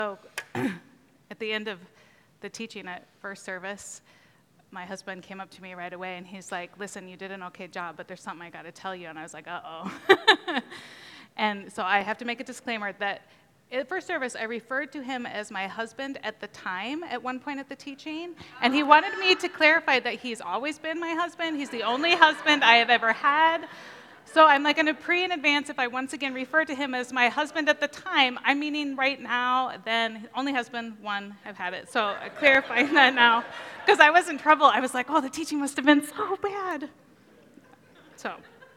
So at the end of the teaching at first service, my husband came up to me right away and he's like, listen, you did an okay job, but there's something I got to tell you. And I was like, uh-oh. And so I have to make a disclaimer that at first service, I referred to him as my husband at the time at one point at the teaching. And he wanted me to clarify that he's always been my husband. He's the only husband I have ever had. So I'm like going to pre in advance, if I once again refer to him as my husband at the time, I'm meaning right now, then only husband, one, I've had it. So clarifying that now, because I was in trouble. I was like, oh, the teaching must have been so bad. So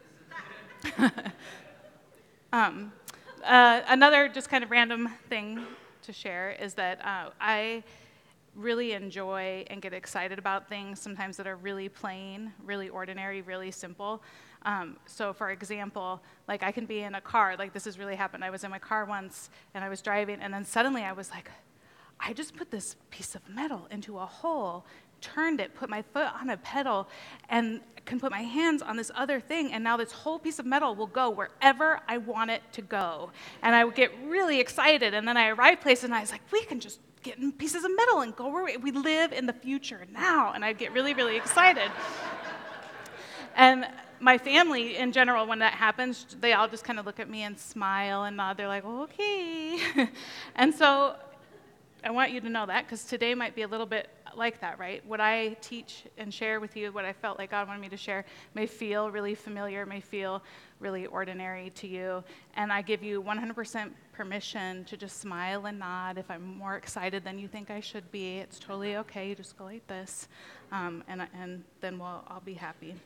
another just kind of random thing to share is that I really enjoy and get excited about things sometimes that are really plain, really ordinary, really simple. So for example, like I can be in a car, like this has really happened. I was in my car once and I was driving and then suddenly I was like, I just put this piece of metal into a hole, turned it, put my foot on a pedal, and can put my hands on this other thing, and now this whole piece of metal will go wherever I want it to go. And I would get really excited, and then I arrived places and I was like, we can just get in pieces of metal and go where we live in the future now. And I'd get really, really excited. And my family, in general, when that happens, they all just kind of look at me and smile and nod. They're like, okay. And so I want you to know that, because today might be a little bit like that, right? What I teach and share with you, what I felt like God wanted me to share, may feel really familiar, may feel really ordinary to you. And I give you 100% permission to just smile and nod. If I'm more excited than you think I should be, it's totally okay. You just go like this, and then I'll be happy.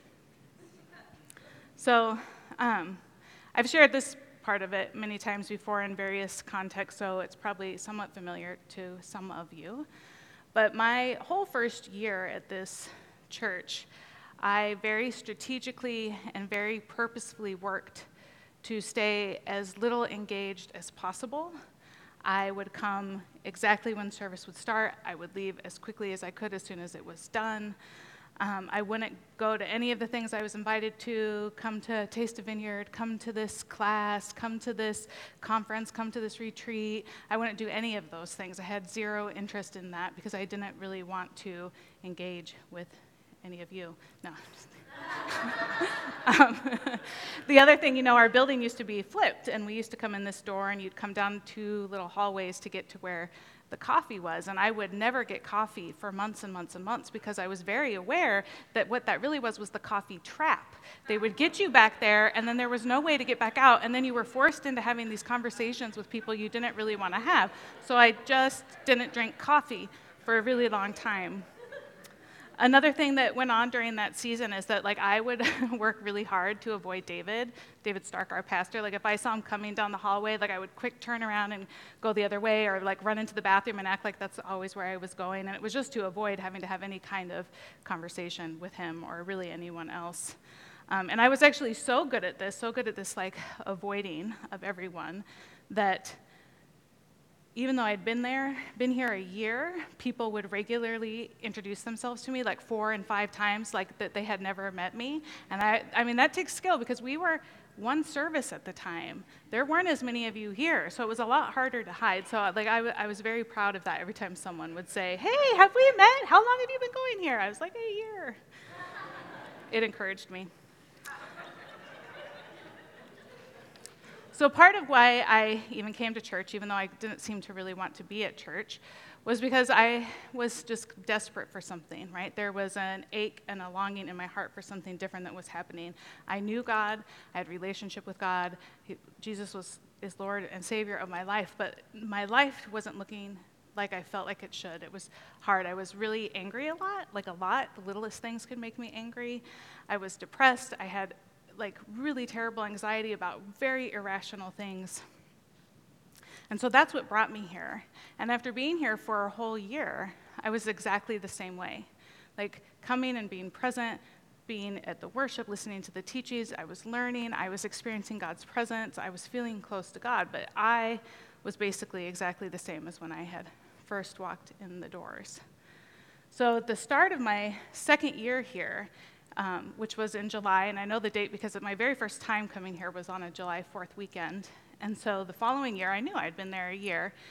So I've shared this part of it many times before in various contexts, so it's probably somewhat familiar to some of you. But my whole first year at this church, I very strategically and very purposefully worked to stay as little engaged as possible. I would come exactly when service would start. I would leave as quickly as I could as soon as it was done. I wouldn't go to any of the things I was invited to, come to Taste of Vineyard, come to this class, come to this conference, come to this retreat. I wouldn't do any of those things. I had zero interest in that because I didn't really want to engage with any of you. No. The other thing, our building used to be flipped, and we used to come in this door, and you'd come down 2 little hallways to get to where the coffee was, and I would never get coffee for months and months and months because I was very aware that what that really was the coffee trap. They would get you back there, and then there was no way to get back out, and then you were forced into having these conversations with people you didn't really want to have. So I just didn't drink coffee for a really long time. Another thing that went on during that season is that I would work really hard to avoid David Stark, our pastor. If I saw him coming down the hallway, I would quick turn around and go the other way, or run into the bathroom and act like that's always where I was going. And it was just to avoid having to have any kind of conversation with him or really anyone else. And I was actually so good at this avoiding of everyone, that even though I'd been here a year, people would regularly introduce themselves to me 4 and 5 times, that they had never met me. And I mean, that takes skill because we were one service at the time. There weren't as many of you here, so it was a lot harder to hide. So I was very proud of that every time someone would say, hey, have we met? How long have you been going here? I was like, a year. It encouraged me. So part of why I even came to church, even though I didn't seem to really want to be at church, was because I was just desperate for something, right? There was an ache and a longing in my heart for something different that was happening. I knew God, I had a relationship with God, Jesus is Lord and Savior of my life, but my life wasn't looking like I felt like it should. It was hard. I was really angry a lot. The littlest things could make me angry. I was depressed. I had really terrible anxiety about very irrational things. And so that's what brought me here. And after being here for a whole year, I was exactly the same way. Coming and being present, being at the worship, listening to the teachings, I was learning, I was experiencing God's presence, I was feeling close to God, but I was basically exactly the same as when I had first walked in the doors. So at the start of my second year here, which was in July, and I know the date because my very first time coming here was on a July 4th weekend. And so the following year, I knew I'd been there a year,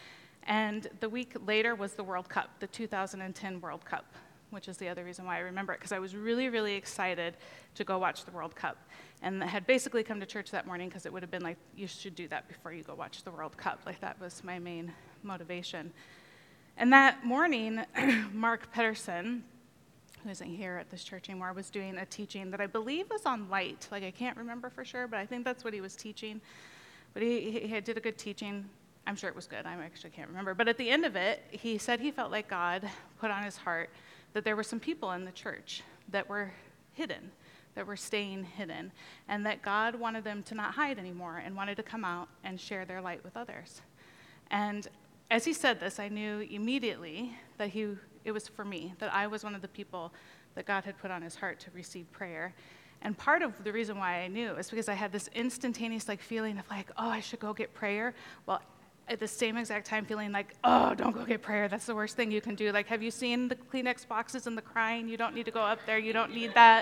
And the week later was the World Cup, the 2010 World Cup, which is the other reason why I remember it, because I was really, really excited to go watch the World Cup. And I had basically come to church that morning because it would have been like, you should do that before you go watch the World Cup. Like, that was my main motivation. And that morning, Mark Pedersen, who isn't here at this church anymore, was doing a teaching that I believe was on light. Like, I can't remember for sure, but I think that's what he was teaching. But he did a good teaching. I'm sure it was good. I actually can't remember. But at the end of it, he said he felt like God put on his heart that there were some people in the church that were hidden, that were staying hidden, and that God wanted them to not hide anymore and wanted to come out and share their light with others. And as he said this, I knew immediately that it was for me, that I was one of the people that God had put on his heart to receive prayer. And part of the reason why I knew is because I had this instantaneous feeling of oh, I should go get prayer. Well, at the same exact time feeling oh, don't go get prayer. That's the worst thing you can do. Have you seen the Kleenex boxes and the crying? You don't need to go up there. You don't need that.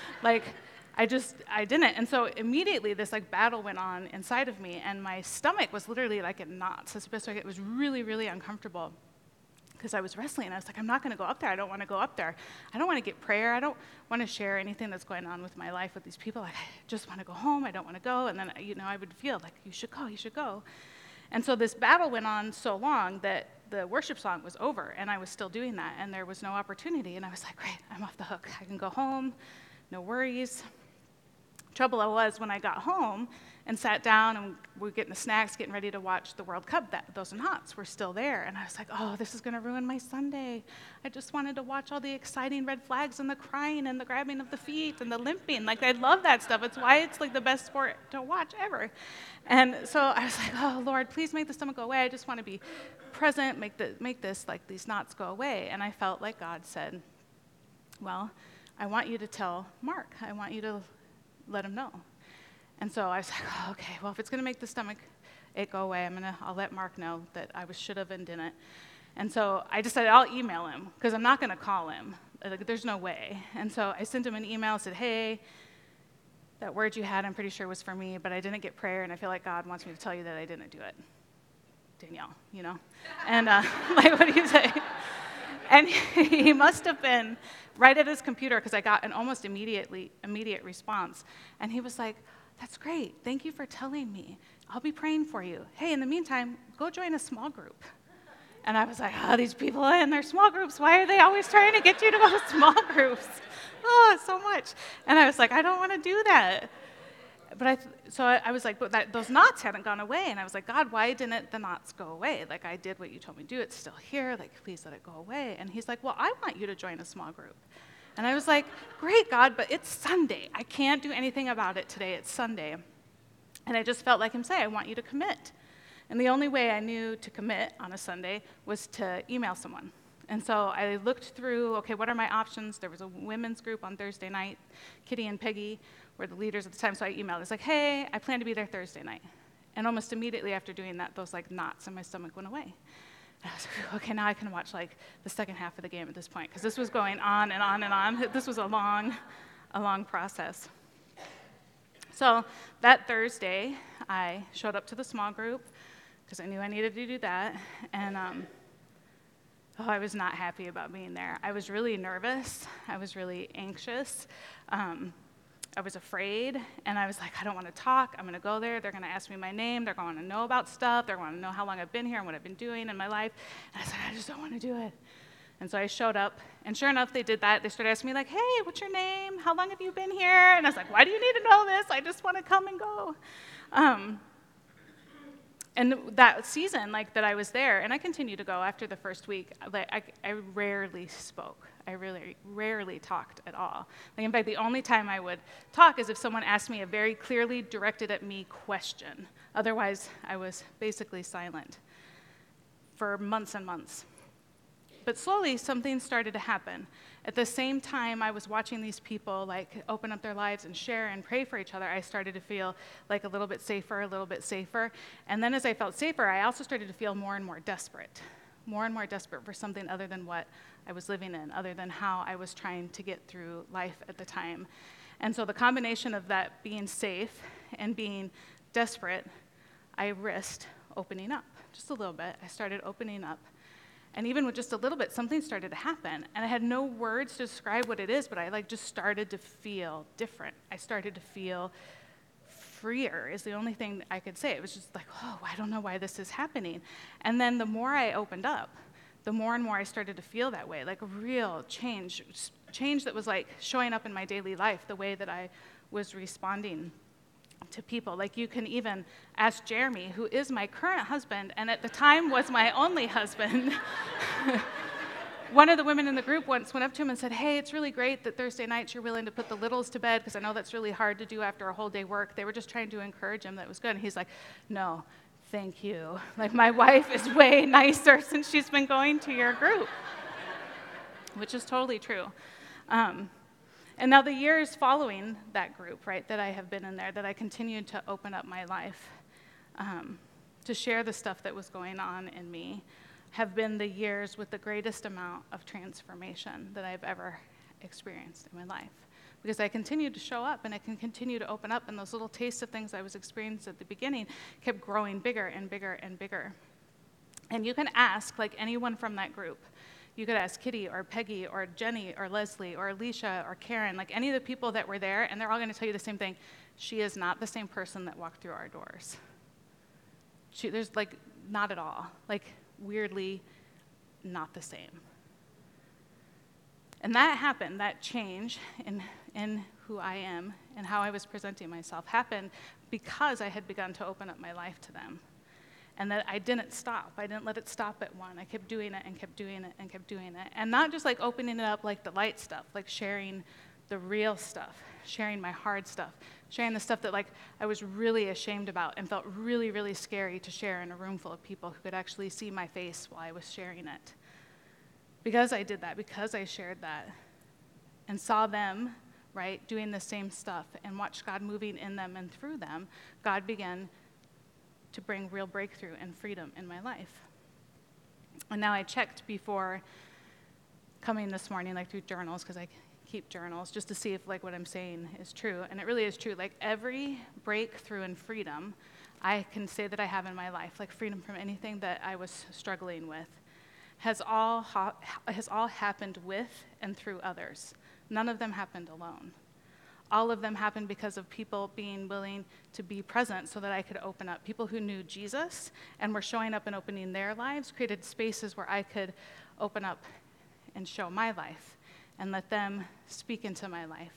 I didn't. And so immediately this battle went on inside of me, and my stomach was literally in knots. That's the best way. It was really, really uncomfortable because I was wrestling. I was I'm not going to go up there. I don't want to go up there. I don't want to get prayer. I don't want to share anything that's going on with my life with these people. I just want to go home. I don't want to go. And then, I would feel you should go, you should go. And so this battle went on so long that the worship song was over, and I was still doing that, and there was no opportunity. And I was great, I'm off the hook. I can go home, no worries. Trouble was, when I got home and sat down and we were getting the snacks, getting ready to watch the World Cup, those knots were still there. And I was oh, this is going to ruin my Sunday. I just wanted to watch all the exciting red flags and the crying and the grabbing of the feet and the limping. I love that stuff. It's why it's the best sport to watch ever. And so I was oh, Lord, please make the stomach go away. I just want to be present, make this, these knots go away. And I felt like God said, well, I want you to tell Mark. I want you to let him know. And so I was oh, okay, well, if it's going to make the stomach ache go away, I'll let Mark know that I should have and didn't. And so I decided I'll email him because I'm not going to call him. There's no way. And so I sent him an email, said, hey, that word you had, I'm pretty sure was for me, but I didn't get prayer, and I feel like God wants me to tell you that I didn't do it. Danielle, And what do you say? And he must have been right at his computer because I got an almost immediate response. And he was that's great. Thank you for telling me. I'll be praying for you. Hey, in the meantime, go join a small group. And I was oh, these people in their small groups, why are they always trying to get you to go to small groups? Oh, so much. And I was I don't want to do that. But I was but those knots hadn't gone away. And I was God, why didn't the knots go away? I did what you told me to do. It's still here. Please let it go away. And he's well, I want you to join a small group. And I was great, God, but it's Sunday. I can't do anything about it today. It's Sunday. And I just felt him say, I want you to commit. And the only way I knew to commit on a Sunday was to email someone. And so I looked through, okay, what are my options? There was a women's group on Thursday night. Kitty and Peggy were the leaders at the time, so I emailed. It's hey, I plan to be there Thursday night. And almost immediately after doing that, those knots in my stomach went away. And I was okay, now I can watch the second half of the game at this point, because this was going on and on and on. This was a long process. So that Thursday, I showed up to the small group because I knew I needed to do that. And I was not happy about being there. I was really nervous. I was really anxious. I was afraid, and I was I don't want to talk. I'm going to go there. They're going to ask me my name. They're going to know about stuff. They're going to know how long I've been here and what I've been doing in my life. And I said, I just don't want to do it. And so I showed up, and sure enough, they did that. They started asking me hey, what's your name? How long have you been here? And I was why do you need to know this? I just want to come and go. And that season, that I was there, and I continued to go after the first week, I rarely spoke. I really rarely talked at all. In fact, the only time I would talk is if someone asked me a very clearly directed at me question. Otherwise, I was basically silent for months and months. But slowly, something started to happen. At the same time I was watching these people open up their lives and share and pray for each other, I started to feel a little bit safer. And then as I felt safer, I also started to feel more and more desperate for something other than what I was living in, other than how I was trying to get through life at the time. And so the combination of that being safe and being desperate, I risked opening up just a little bit, I started opening up. And even with just a little bit, something started to happen. And I had no words to describe what it is, but I just started to feel different. I started to feel freer is the only thing I could say. It was just like, oh, I don't know why this is happening. And then the more I opened up, the more and more I started to feel that way, like a real change that was like showing up in my daily life, the way that I was responding to people. Like you can even ask Jeremy, who is my current husband, and at the time was my only husband. One of the women in the group once went up to him and said, hey, it's really great that Thursday nights you're willing to put the littles to bed, because I know that's really hard to do after a whole day work. They were just trying to encourage him that it was good. And he's like, no, thank you. Like, my wife is way nicer since she's been going to your group, which is totally true. And now the years following that group, right, that I have been in there, that I continued to open up my life, to share the stuff that was going on in me, have been the years with the greatest amount of transformation that I've ever experienced in my life. Because I continued to show up, and I can continue to open up, and those little tastes of things I was experiencing at the beginning kept growing bigger and bigger and bigger. And you can ask, like, anyone from that group. You could ask Kitty or Peggy or Jenny or Leslie or Alicia or Karen, like any of the people that were there, and they're all going to tell you the same thing. She is not the same person that walked through our doors. There's like, not at all. Like, weirdly, not the same. And that happened, that change in who I am and how I was presenting myself happened because I had begun to open up my life to them. And that I didn't stop. I didn't let it stop at one. I kept doing it and kept doing it and kept doing it. And not just like opening it up like the light stuff, like sharing the real stuff, sharing my hard stuff, sharing the stuff that like I was really ashamed about and felt really, really scary to share in a room full of people who could actually see my face while I was sharing it. Because I did that, because I shared that and saw them, right, doing the same stuff and watched God moving in them and through them, God began to bring real breakthrough and freedom in my life. And now I checked before coming this morning, like through journals, because I keep journals, just to see if like what I'm saying is true. And it really is true. Like every breakthrough and freedom I can say that I have in my life, like freedom from anything that I was struggling with, has all happened with and through others. None of them happened alone. All of them happened because of people being willing to be present so that I could open up. People who knew Jesus and were showing up and opening their lives created spaces where I could open up and show my life and let them speak into my life.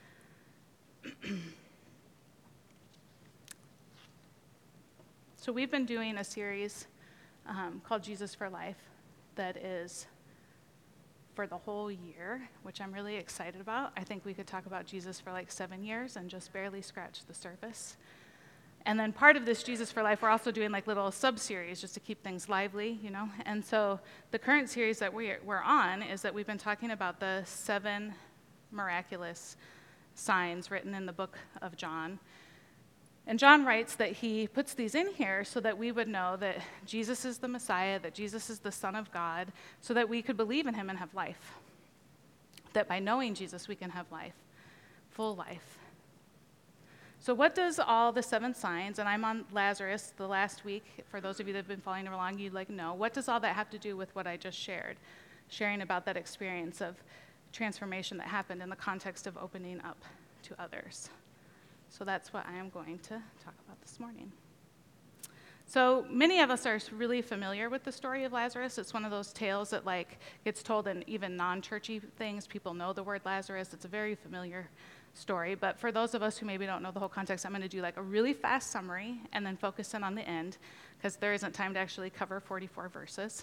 So we've been doing a series called Jesus for Life that is for the whole year, which I'm really excited about. I think we could talk about Jesus for like 7 years and just barely scratch the surface. And then part of this Jesus for Life, we're also doing like little sub-series just to keep things lively, you know? And so the current series that we're on is that we've been talking about the 7 miraculous signs written in the book of John. And John writes that he puts these in here so that we would know that Jesus is the Messiah, that Jesus is the Son of God, so that we could believe in him and have life. That by knowing Jesus, we can have life, full life. So what does all the 7 signs, and I'm on Lazarus the last week, for those of you that have been following along, you'd like know, what does all that have to do with what I just shared? Sharing about that experience of transformation that happened in the context of opening up to others. So that's what I am going to talk about this morning. So many of us are really familiar with the story of Lazarus. It's one of those tales that like gets told in even non-churchy things. People know the word Lazarus. It's a very familiar story. But for those of us who maybe don't know the whole context, I'm going to do like a really fast summary and then focus in on the end because there isn't time to actually cover 44 verses.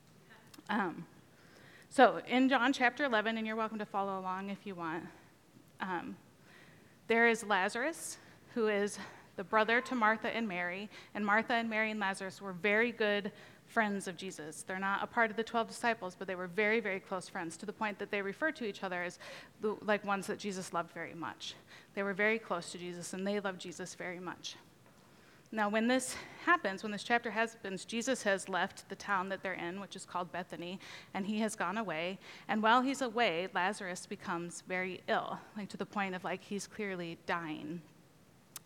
So in John chapter 11, and you're welcome to follow along if you want, there is Lazarus, who is the brother to Martha and Mary, and Martha and Mary and Lazarus were very good friends of Jesus. They're not a part of the 12 disciples, but they were very, very close friends to the point that they refer to each other as like ones that Jesus loved very much. They were very close to Jesus, and they loved Jesus very much. Now, when this happens, when this chapter happens, Jesus has left the town that they're in, which is called Bethany, and he has gone away. And while he's away, Lazarus becomes very ill, like to the point of like he's clearly dying.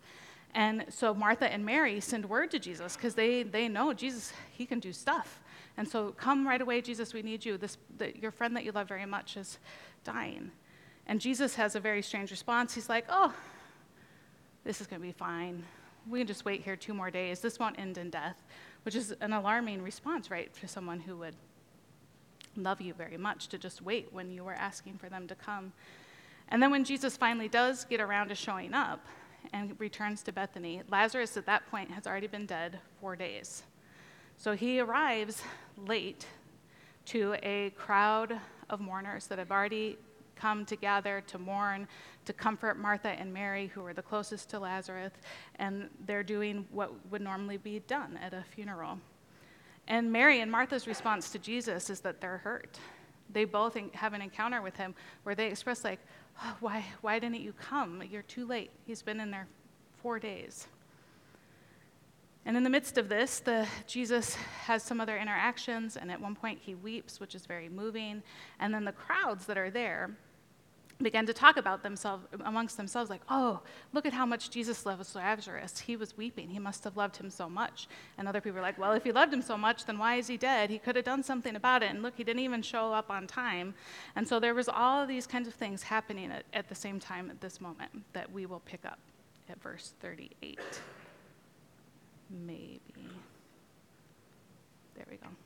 And so Martha and Mary send word to Jesus because they know Jesus, he can do stuff. And so come right away, Jesus, we need you. Your friend that you love very much is dying. And Jesus has a very strange response. He's like, oh, this is going to be fine. We can just wait here 2 more days. This won't end in death, which is an alarming response, right, for someone who would love you very much, to just wait when you were asking for them to come. And then when Jesus finally does get around to showing up and returns to Bethany, Lazarus at that point has already been dead 4 days. So he arrives late to a crowd of mourners that have already come to gather to mourn, to comfort Martha and Mary, who were the closest to Lazarus, and they're doing what would normally be done at a funeral. And Mary and Martha's response to Jesus is that they're hurt. They both have an encounter with him where they express like, oh, why didn't you come? You're too late. He's been in there 4 days. And in the midst of this, Jesus has some other interactions, and at one point he weeps, which is very moving. And then the crowds that are there began to talk about themselves amongst themselves, like, oh, look at how much Jesus loves Lazarus. He was weeping. He must have loved him so much. And other people are like, well, if he loved him so much, then why is he dead? He could have done something about it. And look, he didn't even show up on time. And so there was all of these kinds of things happening at the same time at this moment that we will pick up at verse 38. Maybe. There we go.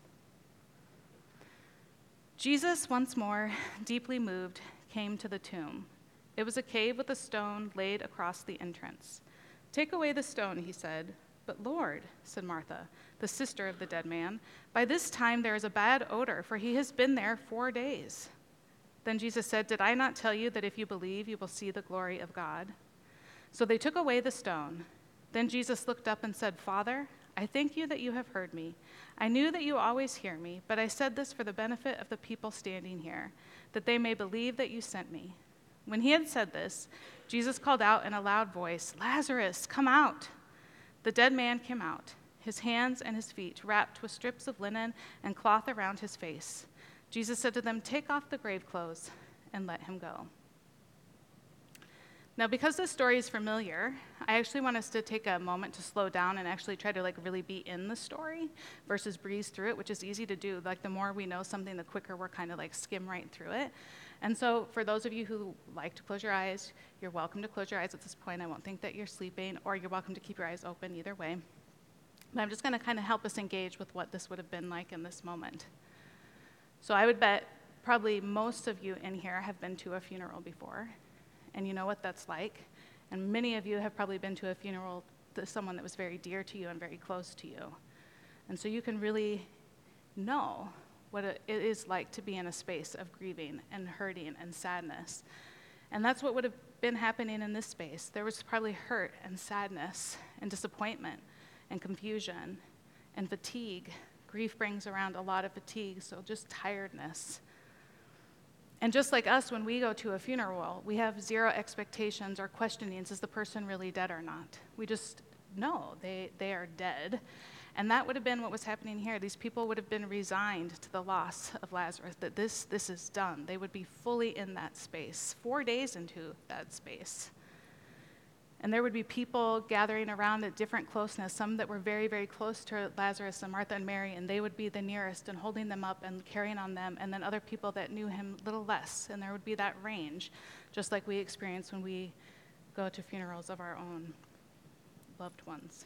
Jesus, once more, deeply moved, came to the tomb. It was a cave with a stone laid across the entrance. Take away the stone, he said. But Lord, said Martha, the sister of the dead man, by this time there is a bad odor, for he has been there 4 days. Then Jesus said, did I not tell you that if you believe, you will see the glory of God? So they took away the stone. Then Jesus looked up and said, Father, I thank you that you have heard me. I knew that you always hear me, but I said this for the benefit of the people standing here, that they may believe that you sent me. When he had said this, Jesus called out in a loud voice, Lazarus, come out. The dead man came out, his hands and his feet wrapped with strips of linen and cloth around his face. Jesus said to them, take off the grave clothes and let him go. Now, because this story is familiar, I actually want us to take a moment to slow down and actually try to really be in the story versus breeze through it, which is easy to do. Like the more we know something, the quicker we're kind of skim right through it. And so for those of you who like to close your eyes, you're welcome to close your eyes at this point. I won't think that you're sleeping, or you're welcome to keep your eyes open either way. But I'm just going to kind of help us engage with what this would have been like in this moment. So I would bet probably most of you in here have been to a funeral before. And you know what that's like. And many of you have probably been to a funeral to someone that was very dear to you and very close to you. And so you can really know what it is like to be in a space of grieving and hurting and sadness. And that's what would have been happening in this space. There was probably hurt and sadness and disappointment and confusion and fatigue. Grief brings around a lot of fatigue, so just tiredness. And just like us, when we go to a funeral, we have zero expectations or questionings, is the person really dead or not? We just know they are dead. And that would have been what was happening here. These people would have been resigned to the loss of Lazarus, that this is done. They would be fully in that space, 4 days into that space. And there would be people gathering around at different closeness, some that were very, very close to Lazarus and Martha and Mary, and they would be the nearest and holding them up and carrying on them, and then other people that knew him a little less, and there would be that range, just like we experience when we go to funerals of our own loved ones.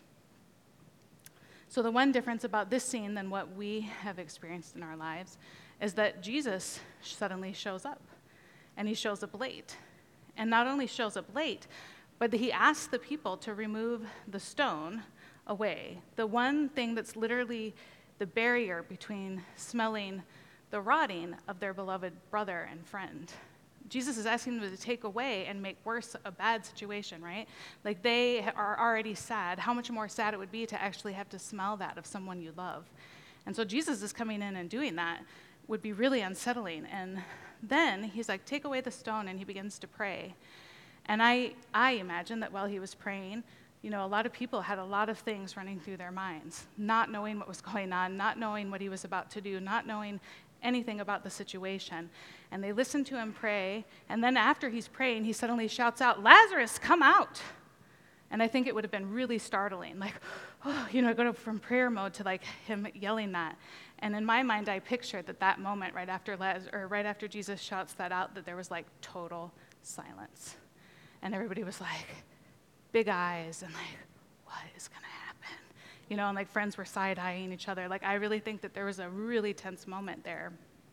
So the one difference about this scene than what we have experienced in our lives is that Jesus suddenly shows up, and he shows up late. And not only shows up late, but he asks the people to remove the stone away, the one thing that's literally the barrier between smelling the rotting of their beloved brother and friend. Jesus is asking them to take away and make worse a bad situation, right? Like they are already sad. How much more sad it would be to actually have to smell that of someone you love. And so Jesus is coming in and doing that would be really unsettling. And then he's like, take away the stone, and he begins to pray. And I imagine that while he was praying, a lot of people had a lot of things running through their minds, not knowing what was going on, not knowing what he was about to do, not knowing anything about the situation. And they listened to him pray, and then after he's praying, he suddenly shouts out, Lazarus, come out! And I think it would have been really startling, like, oh, go from prayer mode to like him yelling that. And in my mind, I pictured that moment right after Jesus shouts that out, that there was like total silence. And everybody was like, big eyes, and like, what is going to happen? And like friends were side-eyeing each other. Like, I really think that there was a really tense moment there.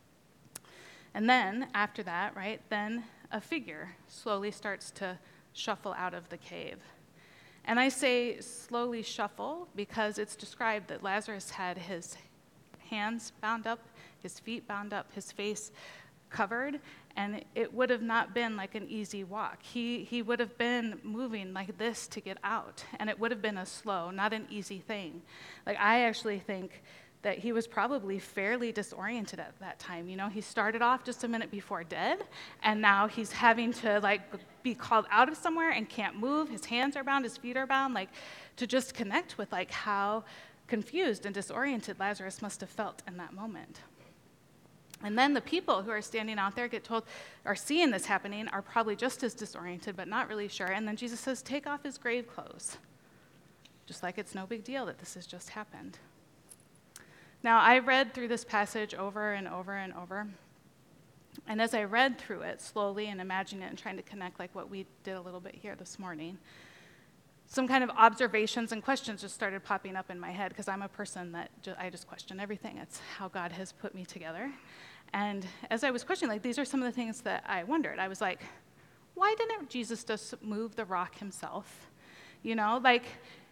And then after that, right, then a figure slowly starts to shuffle out of the cave. And I say slowly shuffle because it's described that Lazarus had his hands bound up, his feet bound up, his face covered, and it would have not been like an easy walk. He would have been moving like this to get out, and it would have been a slow, not an easy thing. Like, I actually think that he was probably fairly disoriented at that time. He started off just a minute before dead, and now he's having to like be called out of somewhere and can't move. His hands are bound, his feet are bound, like to just connect with like how confused and disoriented Lazarus must have felt in that moment. And then the people who are standing out there are seeing this happening, are probably just as disoriented, but not really sure. And then Jesus says, take off his grave clothes. Just like it's no big deal that this has just happened. Now, I read through this passage over and over and over. And as I read through it slowly and imagining it and trying to connect like what we did a little bit here this morning, some kind of observations and questions just started popping up in my head, because I'm a person that I just question everything. It's how God has put me together. And as I was questioning, like, these are some of the things that I wondered. I was like, why didn't Jesus just move the rock himself? Like,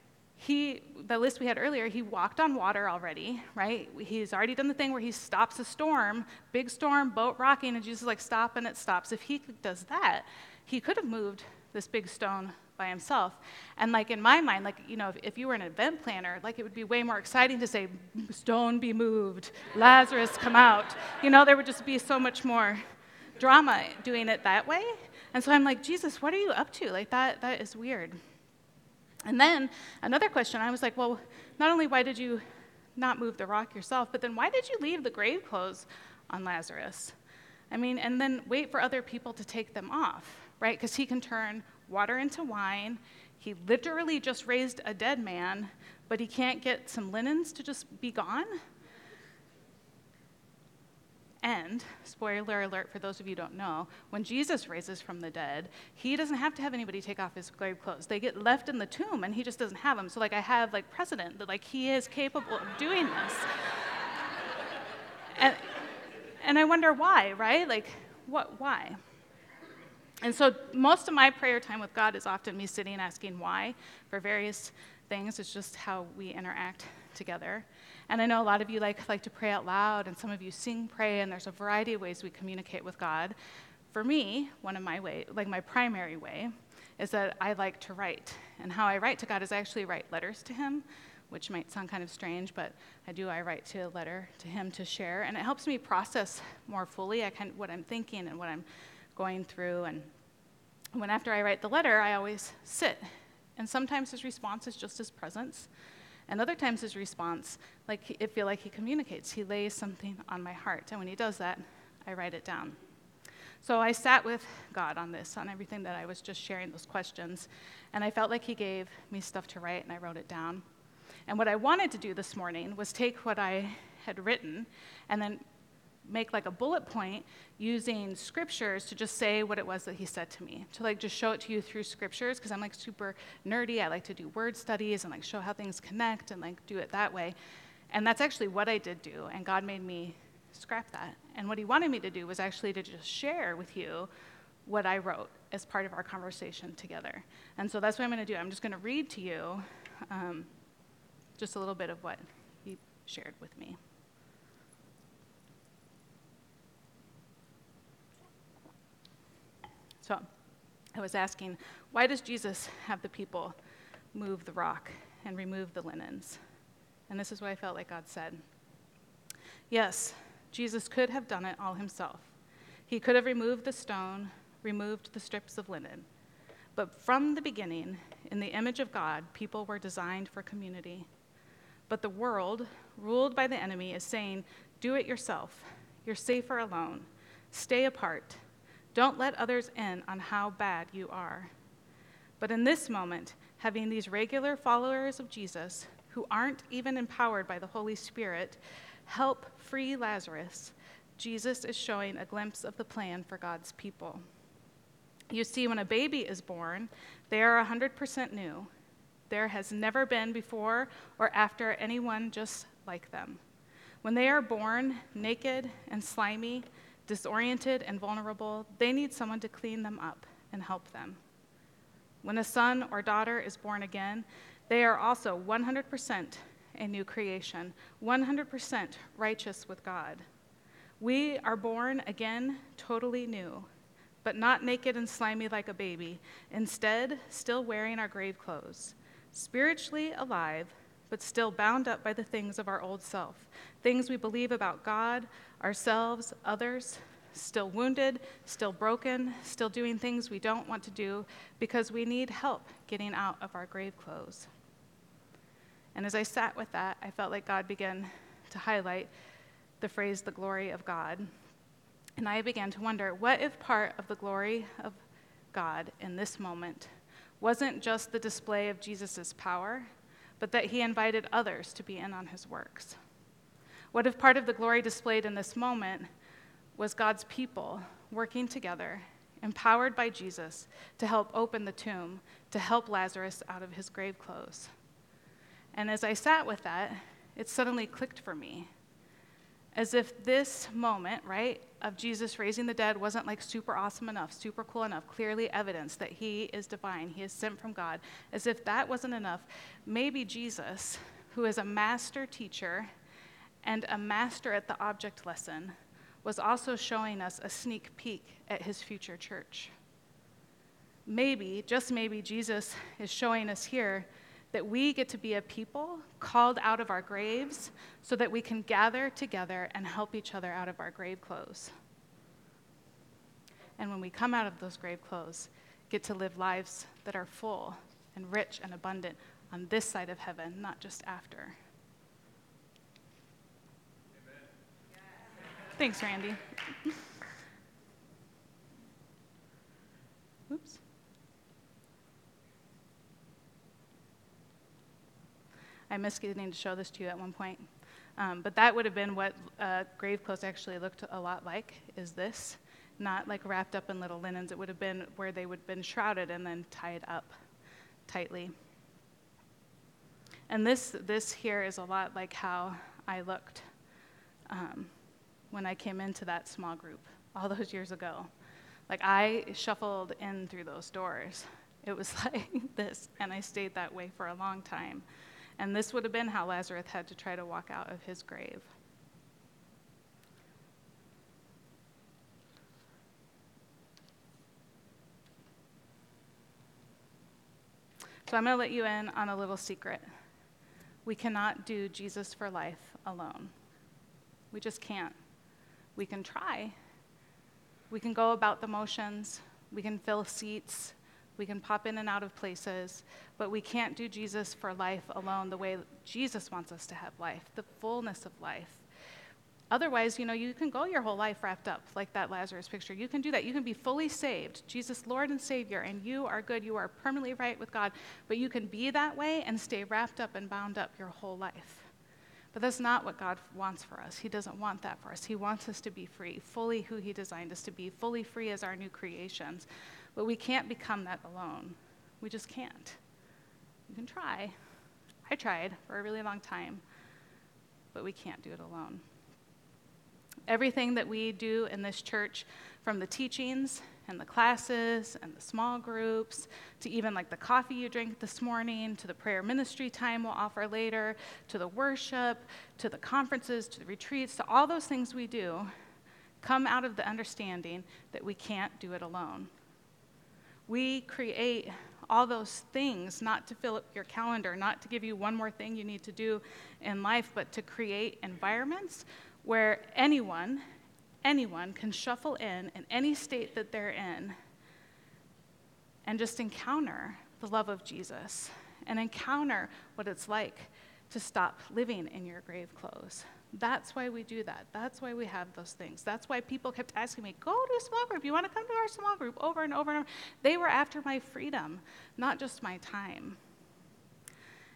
the list we had earlier, he walked on water already, right? He's already done the thing where he stops a storm, big storm, boat rocking, and Jesus is like, stop, and it stops. If he does that, he could have moved this big stone by himself. And like in my mind, like, if you were an event planner, like it would be way more exciting to say, stone be moved, Lazarus come out. There would just be so much more drama doing it that way. And so I'm like, Jesus, what are you up to? Like that is weird. And then another question, I was like, well, not only why did you not move the rock yourself, but then why did you leave the grave clothes on Lazarus? And then wait for other people to take them off, right? Because he can turn water into wine. He literally just raised a dead man, but he can't get some linens to just be gone. And, spoiler alert for those of you who don't know, when Jesus raises from the dead, he doesn't have to have anybody take off his grave clothes. They get left in the tomb, and he just doesn't have them. So, like, I have, like, precedent that, like, he is capable of doing this. And I wonder why, right? Like, why? And so most of my prayer time with God is often me sitting and asking why for various things. It's just how we interact together. And I know a lot of you like to pray out loud, and some of you pray, and there's a variety of ways we communicate with God. For me, one of my my primary way, is that I like to write. And how I write to God is I actually write letters to him, which might sound kind of strange, but I write a letter to him to share, and it helps me process more fully what I'm thinking and what I'm going through. And after I write the letter, I always sit. And sometimes his response is just his presence. And other times his response, I feel like he communicates. He lays something on my heart. And when he does that, I write it down. So I sat with God on everything that I was just sharing, those questions. And I felt like he gave me stuff to write, and I wrote it down. And what I wanted to do this morning was take what I had written and then make like a bullet point using scriptures to just say what it was that he said to me, to just show it to you through scriptures, because I'm super nerdy. I like to do word studies and show how things connect and do it that way. And that's actually what I did do, and God made me scrap that. And what he wanted me to do was actually to just share with you what I wrote as part of our conversation together. And so that's what I'm going to do. I'm just going to read to you just a little bit of what he shared with me. So I was asking, why does Jesus have the people move the rock and remove the linens? And this is what I felt like God said. Yes, Jesus could have done it all himself. He could have removed the stone, removed the strips of linen. But from the beginning, in the image of God, people were designed for community. But the world, ruled by the enemy, is saying, do it yourself. You're safer alone. Stay apart. Don't let others in on how bad you are. But in this moment, having these regular followers of Jesus who aren't even empowered by the Holy Spirit help free Lazarus, Jesus is showing a glimpse of the plan for God's people. You see, when a baby is born, they are 100% new. There has never been before or after anyone just like them. When they are born naked and slimy, disoriented and vulnerable, they need someone to clean them up and help them. When a son or daughter is born again, they are also 100% a new creation, 100% righteous with God. We are born again totally new, but not naked and slimy like a baby, instead still wearing our grave clothes, spiritually alive, but still bound up by the things of our old self, things we believe about God, ourselves, others, still wounded, still broken, still doing things we don't want to do because we need help getting out of our grave clothes. And as I sat with that, I felt like God began to highlight the phrase, the glory of God. And I began to wonder, what if part of the glory of God in this moment wasn't just the display of Jesus' power, but that he invited others to be in on his works? What if part of the glory displayed in this moment was God's people working together, empowered by Jesus, to help open the tomb, to help Lazarus out of his grave clothes? And as I sat with that, it suddenly clicked for me. As if this moment, right, of Jesus raising the dead wasn't like super awesome enough, super cool enough, clearly evidence that he is divine, he is sent from God. As if that wasn't enough, maybe Jesus, who is a master teacher and a master at the object lesson, was also showing us a sneak peek at his future church. Maybe, just maybe, Jesus is showing us here that we get to be a people called out of our graves so that we can gather together and help each other out of our grave clothes. And when we come out of those grave clothes, get to live lives that are full and rich and abundant on this side of heaven, not just after. Amen. Thanks, Randy. Oops. I missed getting to show this to you at one point. But that would have been what grave clothes actually looked a lot like, is this. Not like wrapped up in little linens. It would have been where they would have been shrouded and then tied up tightly. And this here is a lot like how I looked when I came into that small group all those years ago. Like, I shuffled in through those doors. It was like this, and I stayed that way for a long time. And this would have been how Lazarus had to try to walk out of his grave. So I'm going to let you in on a little secret. We cannot do Jesus for life alone. We just can't. We can try. We can go about the motions. We can fill seats. We can pop in and out of places, but we can't do Jesus for life alone the way Jesus wants us to have life, the fullness of life. Otherwise, you can go your whole life wrapped up like that Lazarus picture. You can do that. You can be fully saved, Jesus, Lord and Savior, and you are good. You are permanently right with God, but you can be that way and stay wrapped up and bound up your whole life. But that's not what God wants for us. He doesn't want that for us. He wants us to be free, fully who he designed us to be, fully free as our new creations. But we can't become that alone. We just can't. You can try. I tried for a really long time, but we can't do it alone. Everything that we do in this church, from the teachings and the classes and the small groups, to even like the coffee you drank this morning, to the prayer ministry time we'll offer later, to the worship, to the conferences, to the retreats, to all those things we do, come out of the understanding that we can't do it alone. We create all those things not to fill up your calendar, not to give you one more thing you need to do in life, but to create environments where anyone can shuffle in any state that they're in and just encounter the love of Jesus and encounter what it's like to stop living in your grave clothes. That's why we do that. That's why we have those things. That's why people kept asking me, go to a small group. You want to come to our small group over and over and over. They were after my freedom, not just my time.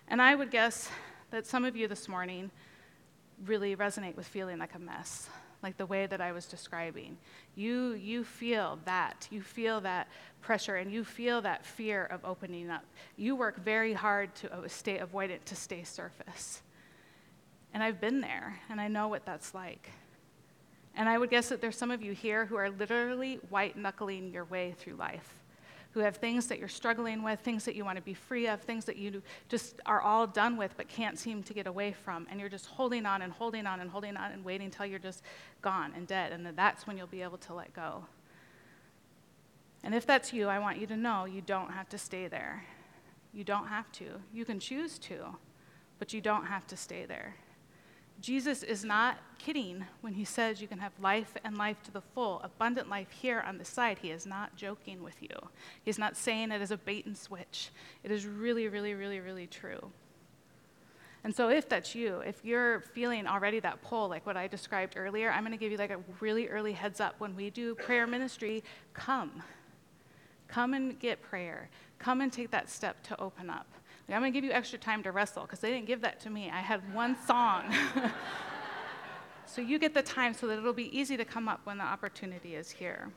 And I would guess that some of you this morning really resonate with feeling like a mess, like the way that I was describing. You feel that. You feel that pressure, and you feel that fear of opening up. You work very hard to stay avoidant, to stay surface. And I've been there, and I know what that's like. And I would guess that there's some of you here who are literally white-knuckling your way through life, who have things that you're struggling with, things that you want to be free of, things that you just are all done with but can't seem to get away from. And you're just holding on and holding on and holding on and waiting until you're just gone and dead. And then that's when you'll be able to let go. And if that's you, I want you to know you don't have to stay there. You don't have to. You can choose to, but you don't have to stay there. Jesus is not kidding when he says you can have life and life to the full, abundant life here on the side. He is not joking with you. He's not saying it as a bait and switch. It is really, really, really, really true. And so if that's you, if you're feeling already that pull, like what I described earlier, I'm going to give you like a really early heads up. When we do prayer ministry, come. Come and get prayer. Come and take that step to open up. I'm going to give you extra time to wrestle because they didn't give that to me. I had one song. So you get the time so that it'll be easy to come up when the opportunity is here.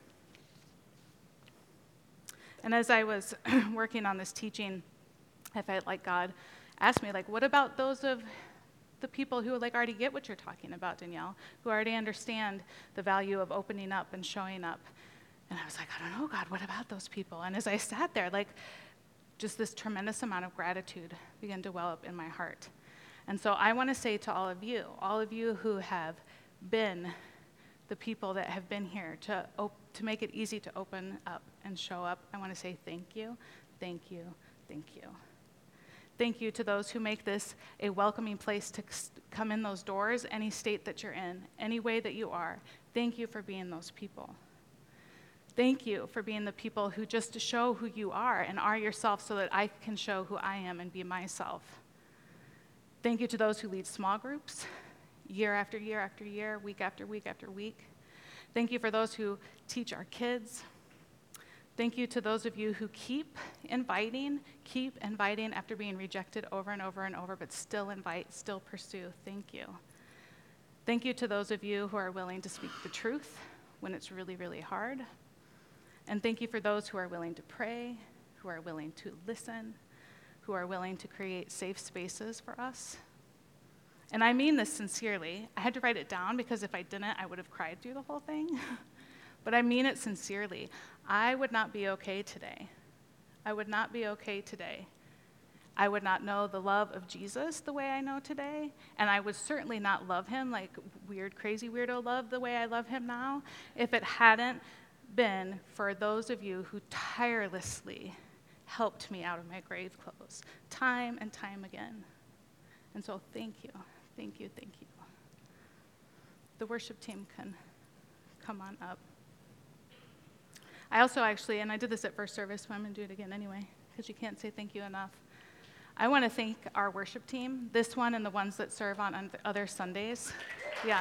And as I was working on this teaching, I felt like God asked me, like, what about those of the people who like already get what you're talking about, Danielle, who already understand the value of opening up and showing up? And I was like, I don't know, God, what about those people? And as I sat there, like, just this tremendous amount of gratitude began to well up in my heart. And so I want to say to all of you who have been the people that have been here to make it easy to open up and show up, I want to say thank you, thank you, thank you. Thank you to those who make this a welcoming place to come in those doors, any state that you're in, any way that you are. Thank you for being those people. Thank you for being the people who just show who you are and are yourself so that I can show who I am and be myself. Thank you to those who lead small groups year after year after year, week after week after week. Thank you for those who teach our kids. Thank you to those of you who keep inviting after being rejected over and over and over, but still invite, still pursue. Thank you. Thank you to those of you who are willing to speak the truth when it's really, really hard. And thank you for those who are willing to pray, who are willing to listen, who are willing to create safe spaces for us. And I mean this sincerely. I had to write it down because if I didn't, I would have cried through the whole thing. But I mean it sincerely. I would not be okay today. I would not be okay today. I would not know the love of Jesus the way I know today, and I would certainly not love him like weird, crazy, weirdo love the way I love him now if it hadn't been for those of you who tirelessly helped me out of my grave clothes, time and time again. And so thank you, thank you, thank you. The worship team can come on up. I also actually, and I did this at first service, but I'm going to do it again anyway, because you can't say thank you enough. I want to thank our worship team, this one and the ones that serve on other Sundays. Yeah.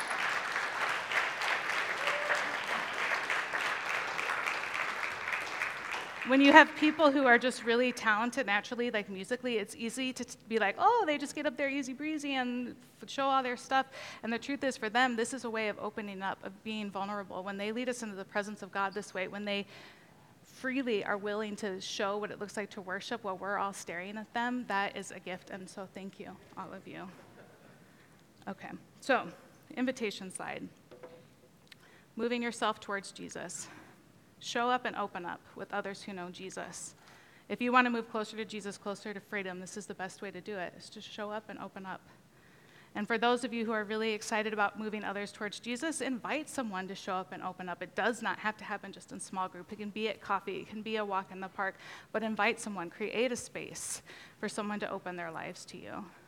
When you have people who are just really talented naturally, like musically, it's easy to be like, oh, they just get up there easy breezy and show all their stuff. And the truth is, for them, this is a way of opening up, of being vulnerable. When they lead us into the presence of God this way, when they freely are willing to show what it looks like to worship while we're all staring at them, that is a gift. And so thank you, all of you. Okay, so invitation slide. Moving yourself towards Jesus. Show up and open up with others who know Jesus. If you want to move closer to Jesus, closer to freedom, this is the best way to do it, is to show up and open up. And for those of you who are really excited about moving others towards Jesus, invite someone to show up and open up. It does not have to happen just in small group. It can be at coffee. It can be a walk in the park. But invite someone. Create a space for someone to open their lives to you.